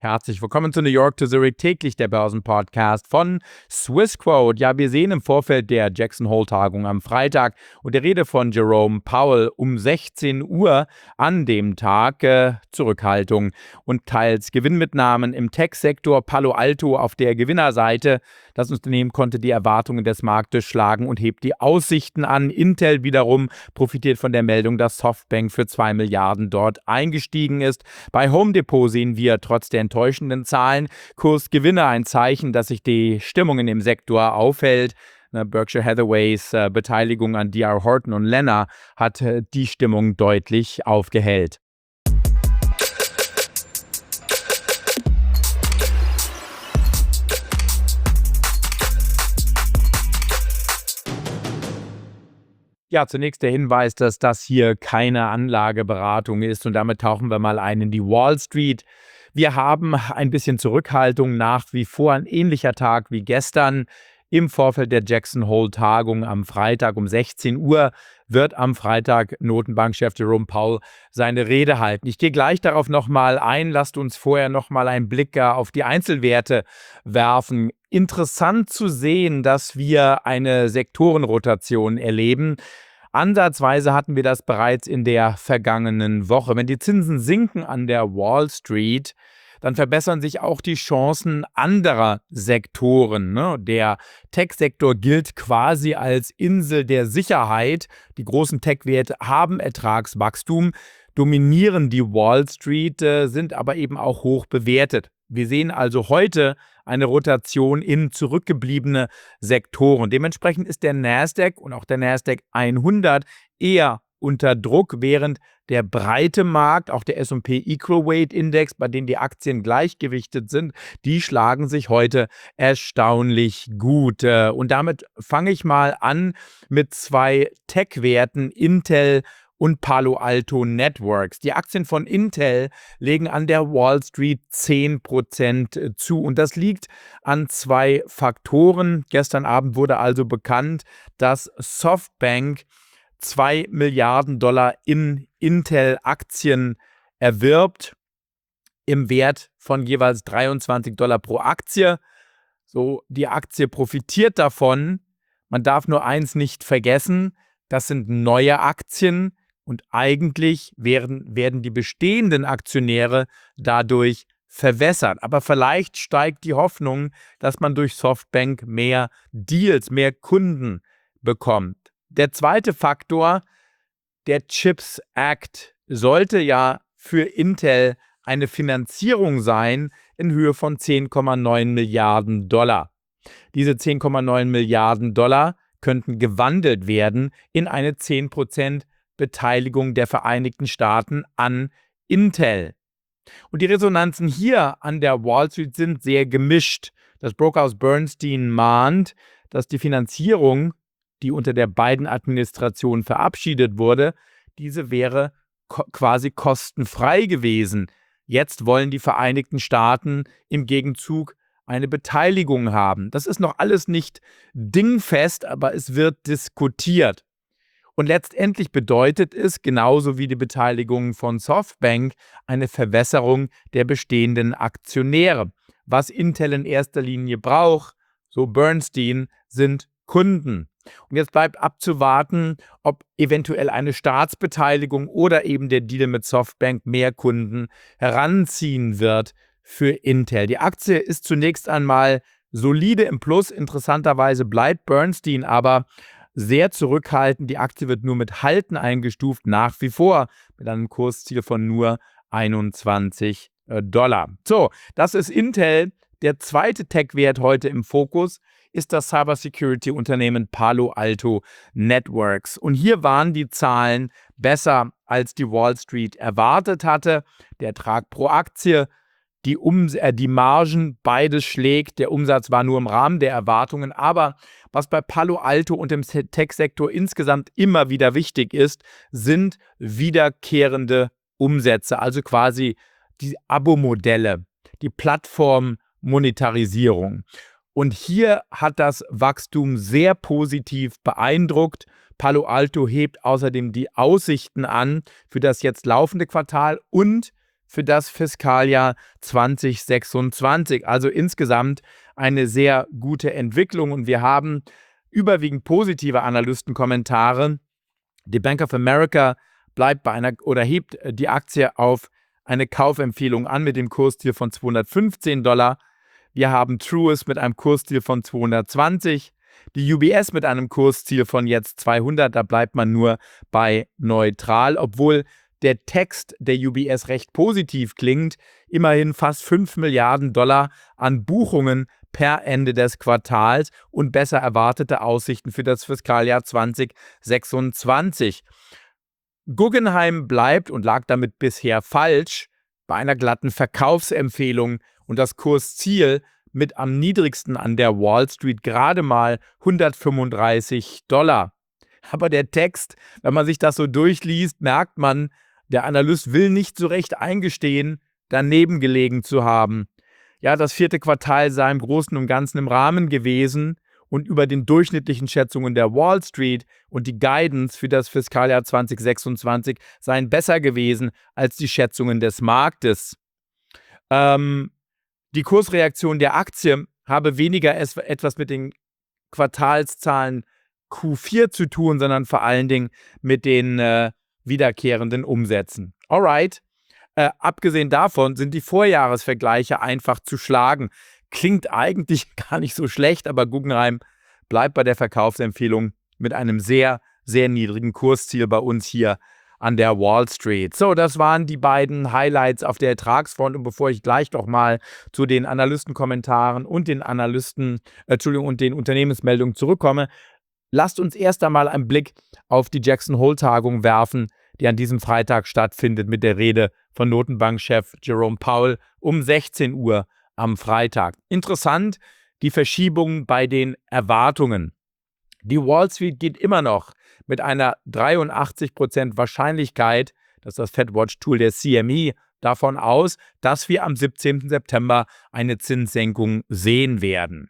Herzlich willkommen zu New York to Zurich, täglich der Börsenpodcast von Swissquote. Ja, wir sehen im Vorfeld der Jackson Hole-Tagung am Freitag und der Rede von Jerome Powell um 16 Uhr an dem Tag Zurückhaltung und teils Gewinnmitnahmen im Tech-Sektor. Palo Alto auf der Gewinnerseite. Das Unternehmen konnte die Erwartungen des Marktes schlagen und hebt die Aussichten an. Intel wiederum profitiert von der Meldung, dass Softbank für 2 Milliarden dort eingestiegen ist. Bei Home Depot sehen wir trotz der enttäuschenden Zahlen Kursgewinne, ein Zeichen, dass sich die Stimmung in dem Sektor aufhält. Berkshire Hathaways Beteiligung an D.R. Horton und Lennar hat die Stimmung deutlich aufgehellt. Ja, zunächst der Hinweis, dass das hier keine Anlageberatung ist und damit tauchen wir mal ein in die Wall Street. Wir haben ein bisschen Zurückhaltung, nach wie vor ein ähnlicher Tag wie gestern. Im Vorfeld der Jackson Hole-Tagung am Freitag um 16 Uhr wird am Freitag Notenbankchef Jerome Powell seine Rede halten. Ich gehe gleich darauf nochmal ein. Lasst uns vorher nochmal einen Blick auf die Einzelwerte werfen. Interessant zu sehen, dass wir eine Sektorenrotation erleben. Ansatzweise hatten wir das bereits in der vergangenen Woche. Wenn die Zinsen sinken an der Wall Street, dann verbessern sich auch die Chancen anderer Sektoren. Der Tech-Sektor gilt quasi als Insel der Sicherheit. Die großen Tech-Werte haben Ertragswachstum, dominieren die Wall Street, sind aber eben auch hoch bewertet. Wir sehen also heute eine Rotation in zurückgebliebene Sektoren. Dementsprechend ist der Nasdaq und auch der Nasdaq 100 eher unter Druck, während der breite Markt, auch der S&P Equal Weight Index, bei dem die Aktien gleichgewichtet sind, die schlagen sich heute erstaunlich gut. Und damit fange ich mal an mit zwei Tech-Werten, Intel und Palo Alto Networks. Die Aktien von Intel legen an der Wall Street 10% zu. Und das liegt an zwei Faktoren. Gestern Abend wurde also bekannt, dass Softbank 2 Milliarden Dollar in Intel-Aktien erwirbt, im Wert von jeweils $23 pro Aktie. So, die Aktie profitiert davon. Man darf nur eins nicht vergessen, das sind neue Aktien und eigentlich werden die bestehenden Aktionäre dadurch verwässert. Aber vielleicht steigt die Hoffnung, dass man durch Softbank mehr Deals, mehr Kunden bekommt. Der zweite Faktor, der CHIPS Act, sollte ja für Intel eine Finanzierung sein in Höhe von 10,9 Milliarden Dollar. Diese 10,9 Milliarden Dollar könnten gewandelt werden in eine 10% Beteiligung der Vereinigten Staaten an Intel. Und die Resonanzen hier an der Wall Street sind sehr gemischt. Das Brokerhaus Bernstein mahnt, dass die Finanzierung, die unter der Biden-Administration verabschiedet wurde, diese wäre quasi kostenfrei gewesen. Jetzt wollen die Vereinigten Staaten im Gegenzug eine Beteiligung haben. Das ist noch alles nicht dingfest, aber es wird diskutiert. Und letztendlich bedeutet es, genauso wie die Beteiligung von Softbank, eine Verwässerung der bestehenden Aktionäre. Was Intel in erster Linie braucht, so Bernstein, sind Kunden. Und jetzt bleibt abzuwarten, ob eventuell eine Staatsbeteiligung oder eben der Deal mit Softbank mehr Kunden heranziehen wird für Intel. Die Aktie ist zunächst einmal solide im Plus. Interessanterweise bleibt Bernstein aber sehr zurückhaltend. Die Aktie wird nur mit Halten eingestuft, nach wie vor mit einem Kursziel von nur $21. So, das ist Intel. Der zweite Tech-Wert heute im Fokus ist das Cybersecurity-Unternehmen Palo Alto Networks. Und hier waren die Zahlen besser, als die Wall Street erwartet hatte. Der Ertrag pro Aktie, die Margen, beides schlägt. Der Umsatz war nur im Rahmen der Erwartungen. Aber was bei Palo Alto und dem Tech-Sektor insgesamt immer wieder wichtig ist, sind wiederkehrende Umsätze, also quasi die Abo-Modelle, die Plattform-Monetarisierung. Und hier hat das Wachstum sehr positiv beeindruckt. Palo Alto hebt außerdem die Aussichten an für das jetzt laufende Quartal und für das Fiskaljahr 2026. Also insgesamt eine sehr gute Entwicklung und wir haben überwiegend positive Analystenkommentare. Die Bank of America bleibt bei einer oder hebt die Aktie auf eine Kaufempfehlung an mit dem Kursziel von $215. Wir haben Truist mit einem Kursziel von 220. Die UBS mit einem Kursziel von jetzt 200. Da bleibt man nur bei neutral, obwohl der Text der UBS recht positiv klingt. Immerhin fast $5 Milliarden an Buchungen per Ende des Quartals und besser erwartete Aussichten für das Fiskaljahr 2026. Guggenheim bleibt und lag damit bisher falsch bei einer glatten Verkaufsempfehlung und das Kursziel mit am niedrigsten an der Wall Street gerade mal $135. Aber der Text, wenn man sich das so durchliest, merkt man, der Analyst will nicht so recht eingestehen, daneben gelegen zu haben. Ja, das vierte Quartal sei im Großen und Ganzen im Rahmen gewesen und über den durchschnittlichen Schätzungen der Wall Street und die Guidance für das Fiskaljahr 2026 seien besser gewesen als die Schätzungen des Marktes. Die Kursreaktion der Aktie habe weniger etwas mit den Quartalszahlen Q4 zu tun, sondern vor allen Dingen mit den wiederkehrenden Umsätzen. Alright. Abgesehen davon sind die Vorjahresvergleiche einfach zu schlagen. Klingt eigentlich gar nicht so schlecht, aber Guggenheim bleibt bei der Verkaufsempfehlung mit einem sehr, sehr niedrigen Kursziel bei uns hier an der Wall Street. So, das waren die beiden Highlights auf der Ertragsfront. Und bevor ich gleich doch mal zu den Analystenkommentaren und den und den Unternehmensmeldungen zurückkomme, lasst uns erst einmal einen Blick auf die Jackson Hole-Tagung werfen, die an diesem Freitag stattfindet mit der Rede von Notenbankchef Jerome Powell um 16 Uhr am Freitag. Interessant, die Verschiebung bei den Erwartungen. Die Wall Street geht immer noch mit einer 83% Wahrscheinlichkeit, das ist das FedWatch-Tool der CME, davon aus, dass wir am 17. September eine Zinssenkung sehen werden.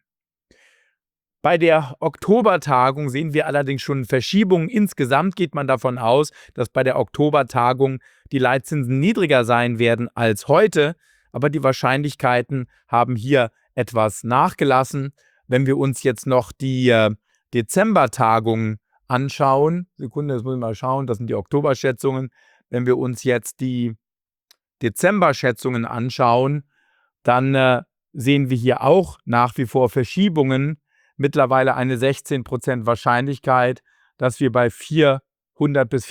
Bei der Oktobertagung sehen wir allerdings schon Verschiebungen. Insgesamt geht man davon aus, dass bei der Oktobertagung die Leitzinsen niedriger sein werden als heute, aber die Wahrscheinlichkeiten haben hier etwas nachgelassen. Wenn wir uns jetzt noch die Dezembertagung anschauen, Sekunde, das muss ich mal schauen, das sind die Oktoberschätzungen. Wenn wir uns jetzt die Dezember-Schätzungen anschauen, dann sehen wir hier auch nach wie vor Verschiebungen. Mittlerweile eine 16% Wahrscheinlichkeit, dass wir bei 400 bis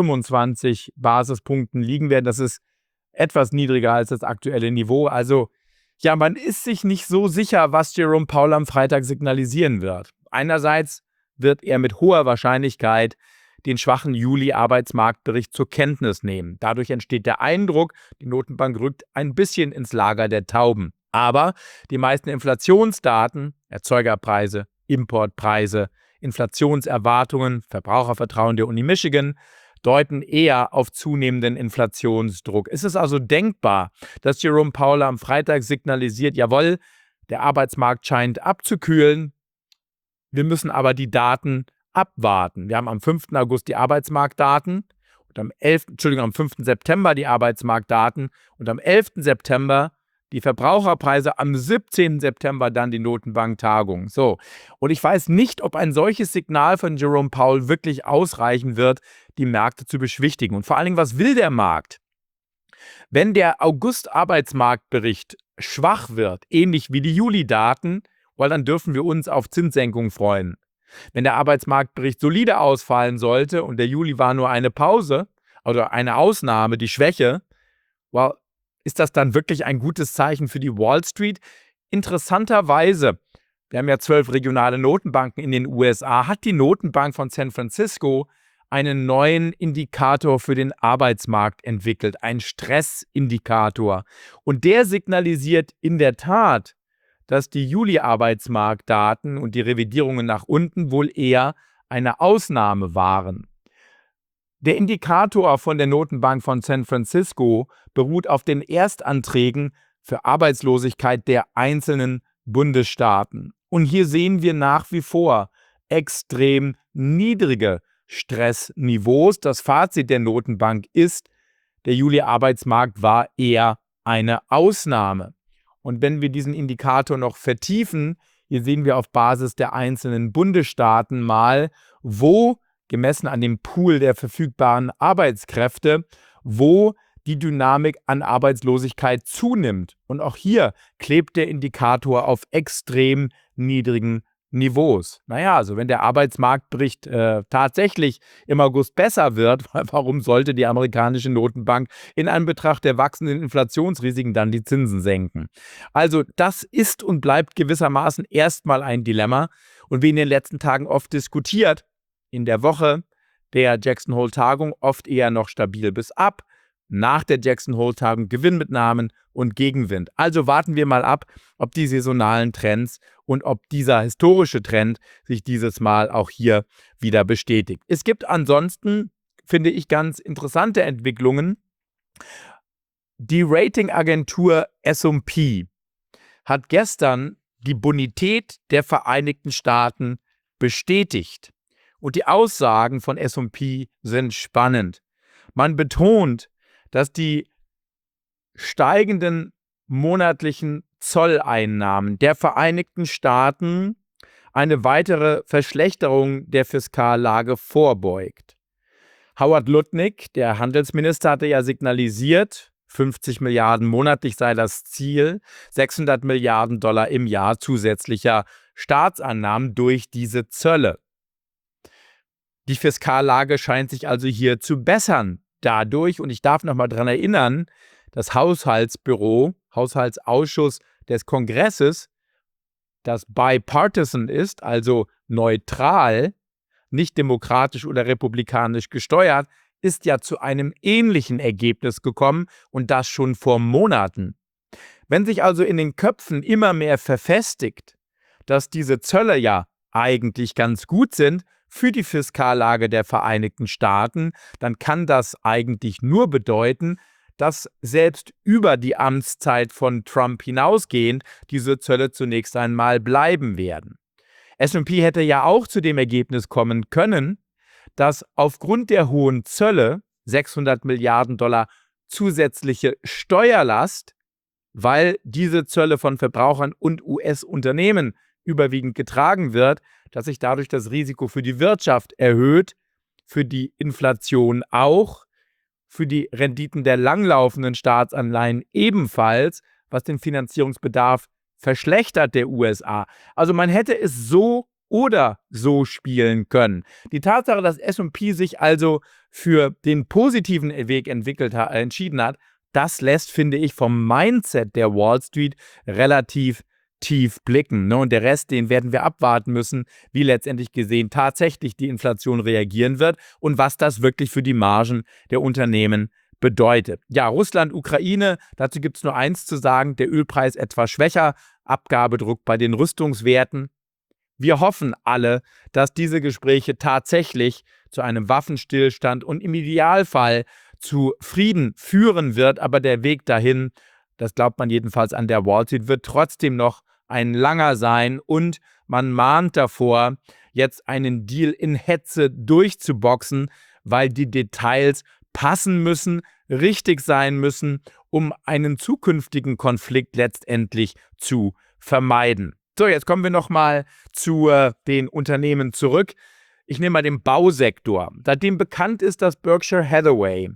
425 Basispunkten liegen werden. Das ist etwas niedriger als das aktuelle Niveau. Also ja, man ist sich nicht so sicher, was Jerome Powell am Freitag signalisieren wird. Einerseits wird er mit hoher Wahrscheinlichkeit den schwachen Juli-Arbeitsmarktbericht zur Kenntnis nehmen. Dadurch entsteht der Eindruck, die Notenbank rückt ein bisschen ins Lager der Tauben. Aber die meisten Inflationsdaten, Erzeugerpreise, Importpreise, Inflationserwartungen, Verbrauchervertrauen der Uni Michigan, deuten eher auf zunehmenden Inflationsdruck. Es ist also denkbar, dass Jerome Powell am Freitag signalisiert, jawohl, der Arbeitsmarkt scheint abzukühlen, wir müssen aber die Daten abwarten. Wir haben am 5. August die Arbeitsmarktdaten und am 5. September die Arbeitsmarktdaten und am 11. September die Verbraucherpreise, am 17. September dann die Notenbanktagung. So, und ich weiß nicht, ob ein solches Signal von Jerome Powell wirklich ausreichen wird, die Märkte zu beschwichtigen. Und vor allen Dingen, was will der Markt? Wenn der August-Arbeitsmarktbericht schwach wird, ähnlich wie die Juli-Daten, weil dann dürfen wir uns auf Zinssenkungen freuen. Wenn der Arbeitsmarktbericht solide ausfallen sollte und der Juli war nur eine Pause oder eine Ausnahme, die Schwäche, well, ist das dann wirklich ein gutes Zeichen für die Wall Street? Interessanterweise, wir haben ja 12 regionale Notenbanken in den USA, hat die Notenbank von San Francisco einen neuen Indikator für den Arbeitsmarkt entwickelt, einen Stressindikator. Und der signalisiert in der Tat, dass die Juli-Arbeitsmarktdaten und die Revidierungen nach unten wohl eher eine Ausnahme waren. Der Indikator von der Notenbank von San Francisco beruht auf den Erstanträgen für Arbeitslosigkeit der einzelnen Bundesstaaten. Und hier sehen wir nach wie vor extrem niedrige Stressniveaus. Das Fazit der Notenbank ist, Der Juli-Arbeitsmarkt war eher eine Ausnahme. Und wenn wir diesen Indikator noch vertiefen, hier sehen wir auf Basis der einzelnen Bundesstaaten mal, wo, gemessen an dem Pool der verfügbaren Arbeitskräfte, wo die Dynamik an Arbeitslosigkeit zunimmt. Und auch hier klebt der Indikator auf extrem niedrigen Niveaus. Naja, also wenn der Arbeitsmarktbericht tatsächlich im August besser wird, warum sollte die amerikanische Notenbank in Anbetracht der wachsenden Inflationsrisiken dann die Zinsen senken? Also das ist und bleibt gewissermaßen erstmal ein Dilemma und wie in den letzten Tagen oft diskutiert, in der Woche der Jackson-Hole-Tagung oft eher noch stabil bis ab, nach der Jackson-Hole-Tagung Gewinnmitnahmen und Gegenwind. Also warten wir mal ab, ob die saisonalen Trends und ob dieser historische Trend sich dieses Mal auch hier wieder bestätigt. Es gibt ansonsten, finde ich, ganz interessante Entwicklungen. Die Ratingagentur S&P hat gestern die Bonität der Vereinigten Staaten bestätigt. Und die Aussagen von S&P sind spannend. Man betont, dass die steigenden monatlichen Zolleinnahmen der Vereinigten Staaten eine weitere Verschlechterung der Fiskallage vorbeugt. Howard Lutnick, der Handelsminister, hatte ja signalisiert, 50 Milliarden monatlich sei das Ziel, 600 Milliarden Dollar im Jahr zusätzlicher Staatsannahmen durch diese Zölle. Die Fiskallage scheint sich also hier zu bessern dadurch, und ich darf nochmal daran erinnern, das Haushaltsbüro, Haushaltsausschuss des Kongresses, das bipartisan ist, also neutral, nicht demokratisch oder republikanisch gesteuert, ist ja zu einem ähnlichen Ergebnis gekommen und das schon vor Monaten. Wenn sich also in den Köpfen immer mehr verfestigt, dass diese Zölle ja eigentlich ganz gut sind für die Fiskallage der Vereinigten Staaten, dann kann das eigentlich nur bedeuten, dass selbst über die Amtszeit von Trump hinausgehend diese Zölle zunächst einmal bleiben werden. S&P hätte ja auch zu dem Ergebnis kommen können, dass aufgrund der hohen Zölle 600 Milliarden Dollar zusätzliche Steuerlast, weil diese Zölle von Verbrauchern und US-Unternehmen überwiegend getragen wird, dass sich dadurch das Risiko für die Wirtschaft erhöht, für die Inflation auch, für die Renditen der langlaufenden Staatsanleihen ebenfalls, was den Finanzierungsbedarf verschlechtert der USA. Also man hätte es so oder so spielen können. Die Tatsache, dass S&P sich also für den positiven Weg entschieden hat, das lässt, finde ich, vom Mindset der Wall Street relativ tief blicken. Und der Rest, den werden wir abwarten müssen, wie letztendlich gesehen tatsächlich die Inflation reagieren wird und was das wirklich für die Margen der Unternehmen bedeutet. Ja, Russland, Ukraine, dazu gibt es nur eins zu sagen, der Ölpreis etwas schwächer, Abgabedruck bei den Rüstungswerten. Wir hoffen alle, dass diese Gespräche tatsächlich zu einem Waffenstillstand und im Idealfall zu Frieden führen wird, aber der Weg dahin, das glaubt man jedenfalls an der Wall Street, wird trotzdem noch ein langer sein und man mahnt davor, jetzt einen Deal in Hetze durchzuboxen, weil die Details passen müssen, richtig sein müssen, um einen zukünftigen Konflikt letztendlich zu vermeiden. So, jetzt kommen wir nochmal zu den Unternehmen zurück. Ich nehme mal den Bausektor. Seitdem bekannt ist, dass Berkshire Hathaway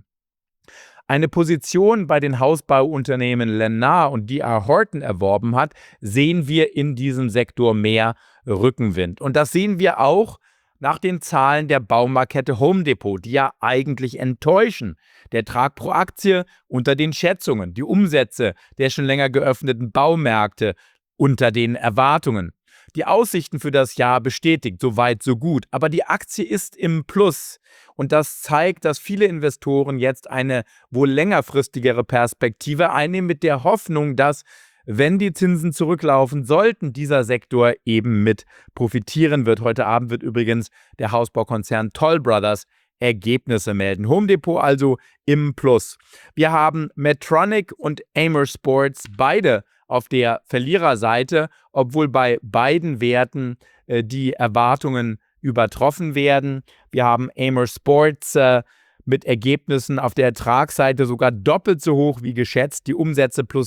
eine Position bei den Hausbauunternehmen Lennar und D.R. Horton erworben hat, sehen wir in diesem Sektor mehr Rückenwind. Und das sehen wir auch nach den Zahlen der Baumarkette Home Depot, die ja eigentlich enttäuschen. Der Ertrag pro Aktie unter den Schätzungen, die Umsätze der schon länger geöffneten Baumärkte unter den Erwartungen. Die Aussichten für das Jahr bestätigt, so weit, so gut. Aber die Aktie ist im Plus. Und das zeigt, dass viele Investoren jetzt eine wohl längerfristigere Perspektive einnehmen, mit der Hoffnung, dass, wenn die Zinsen zurücklaufen sollten, dieser Sektor eben mit profitieren wird. Heute Abend wird übrigens der Hausbaukonzern Toll Brothers Ergebnisse melden. Home Depot also im Plus. Wir haben Medtronic und Amer Sports beide auf der Verliererseite, obwohl bei beiden Werten die Erwartungen übertroffen werden. Wir haben Amer Sports mit Ergebnissen auf der Ertragsseite sogar doppelt so hoch wie geschätzt, die Umsätze plus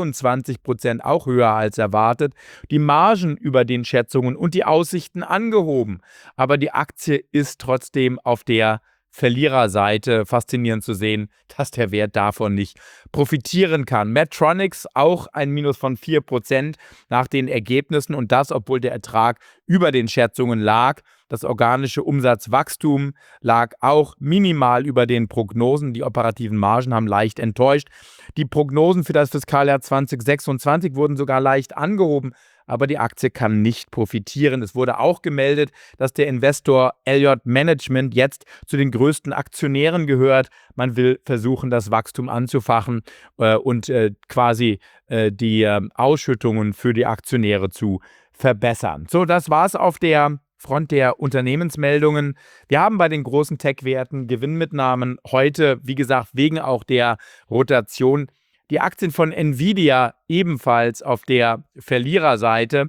23%, auch höher als erwartet, die Margen über den Schätzungen und die Aussichten angehoben. Aber die Aktie ist trotzdem auf der Verliererseite. Faszinierend zu sehen, dass der Wert davon nicht profitieren kann. Medtronic auch ein Minus von 4% nach den Ergebnissen und das, obwohl der Ertrag über den Schätzungen lag. Das organische Umsatzwachstum lag auch minimal über den Prognosen. Die operativen Margen haben leicht enttäuscht. Die Prognosen für das Fiskaljahr 2026 wurden sogar leicht angehoben, aber die Aktie kann nicht profitieren. Es wurde auch gemeldet, dass der Investor Elliott Management jetzt zu den größten Aktionären gehört. Man will versuchen, das Wachstum anzufachen und quasi die Ausschüttungen für die Aktionäre zu verbessern. So, das war's auf der Front der Unternehmensmeldungen. Wir haben bei den großen Tech-Werten Gewinnmitnahmen heute, wie gesagt, wegen auch der Rotation. Die Aktien von Nvidia ebenfalls auf der Verliererseite.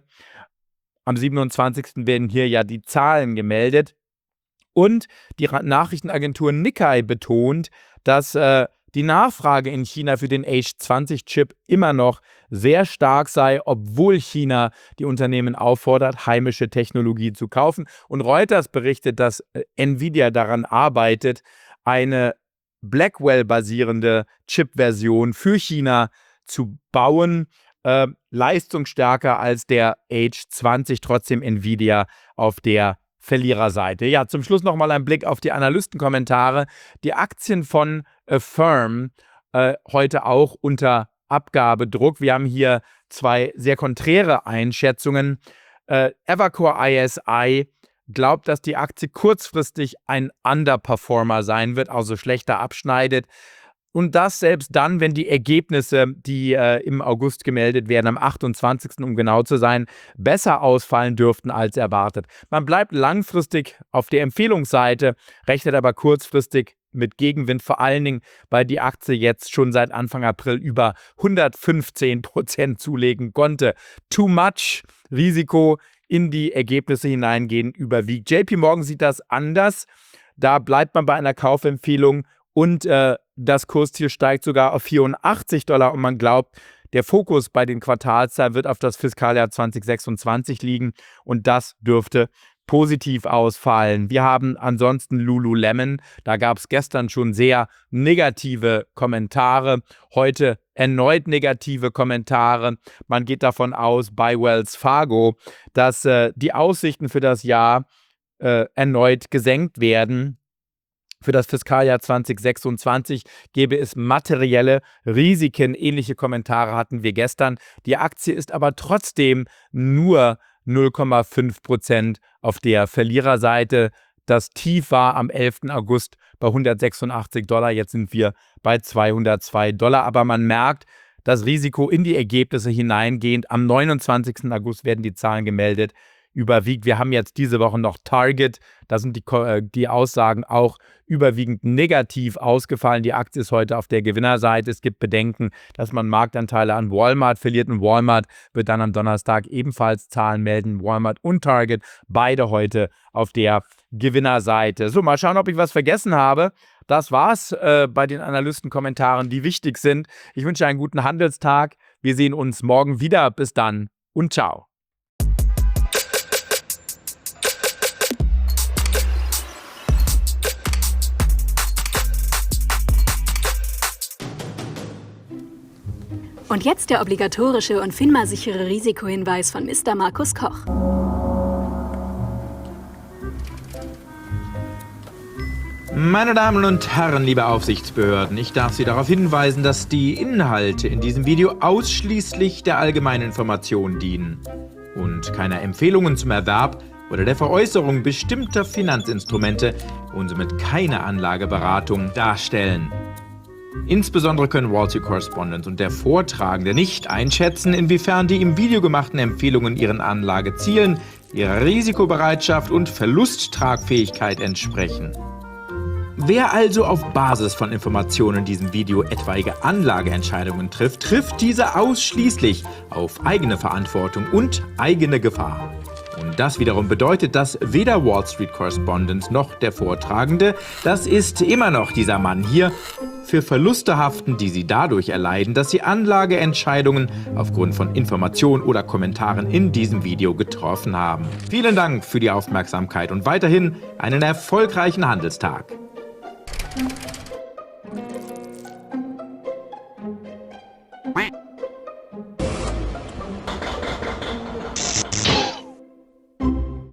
Am 27. werden hier ja die Zahlen gemeldet. Und die Nachrichtenagentur Nikkei betont, dass die Nachfrage in China für den H20-Chip immer noch sehr stark sei, obwohl China die Unternehmen auffordert, heimische Technologie zu kaufen. Und Reuters berichtet, dass Nvidia daran arbeitet, eine Blackwell-basierende Chip-Version für China zu bauen, leistungsstärker als der H20, trotzdem Nvidia auf der Verliererseite. Ja, zum Schluss nochmal ein Blick auf die Analystenkommentare. Die Aktien von Affirm heute auch unter Abgabedruck. Wir haben hier zwei sehr konträre Einschätzungen. Evercore ISI glaubt, dass die Aktie kurzfristig ein Underperformer sein wird, also schlechter abschneidet. Und das selbst dann, wenn die Ergebnisse, die im August gemeldet werden, am 28., um genau zu sein, besser ausfallen dürften als erwartet. Man bleibt langfristig auf der Empfehlungsseite, rechnet aber kurzfristig mit Gegenwind, vor allen Dingen, weil die Aktie jetzt schon seit Anfang April über 115% zulegen konnte. Too much Risiko in die Ergebnisse hineingehen überwiegt. JP Morgan sieht das anders. Da bleibt man bei einer Kaufempfehlung und das Kursziel steigt sogar auf $84 und man glaubt, der Fokus bei den Quartalszahlen wird auf das Fiskaljahr 2026 liegen und das dürfte positiv ausfallen. Wir haben ansonsten Lululemon, da gab es gestern schon sehr negative Kommentare, heute erneut negative Kommentare. Man geht davon aus, bei Wells Fargo, dass die Aussichten für das Jahr erneut gesenkt werden. Für das Fiskaljahr 2026 gäbe es materielle Risiken. Ähnliche Kommentare hatten wir gestern. Die Aktie ist aber trotzdem nur 0,5% auf der Verliererseite. Das Tief war am 11. August bei $186. Jetzt sind wir bei $202. Aber man merkt, das Risiko in die Ergebnisse hineingehend. Am 29. August werden die Zahlen gemeldet, überwiegt. Wir haben jetzt diese Woche noch Target. Da sind die Aussagen auch überwiegend negativ ausgefallen. Die Aktie ist heute auf der Gewinnerseite. Es gibt Bedenken, dass man Marktanteile an Walmart verliert. Und Walmart wird dann am Donnerstag ebenfalls Zahlen melden. Walmart und Target, beide heute auf der Gewinnerseite. So, mal schauen, ob ich was vergessen habe. Das war's bei den Analystenkommentaren, die wichtig sind. Ich wünsche einen guten Handelstag. Wir sehen uns morgen wieder. Bis dann und ciao. Und jetzt der obligatorische und FINMA-sichere Risikohinweis von Mr. Markus Koch. Meine Damen und Herren, liebe Aufsichtsbehörden, ich darf Sie darauf hinweisen, dass die Inhalte in diesem Video ausschließlich der allgemeinen Information dienen und keine Empfehlungen zum Erwerb oder der Veräußerung bestimmter Finanzinstrumente und somit keine Anlageberatung darstellen. Insbesondere können Wall Street Correspondent und der Vortragende nicht einschätzen, inwiefern die im Video gemachten Empfehlungen ihren Anlagezielen, ihrer Risikobereitschaft und Verlusttragfähigkeit entsprechen. Wer also auf Basis von Informationen in diesem Video etwaige Anlageentscheidungen trifft diese ausschließlich auf eigene Verantwortung und eigene Gefahr. Und das wiederum bedeutet, dass weder Wall Street Correspondent noch der Vortragende, das ist immer noch dieser Mann hier, für Verluste haften, die sie dadurch erleiden, dass sie Anlageentscheidungen aufgrund von Informationen oder Kommentaren in diesem Video getroffen haben. Vielen Dank für die Aufmerksamkeit und weiterhin einen erfolgreichen Handelstag.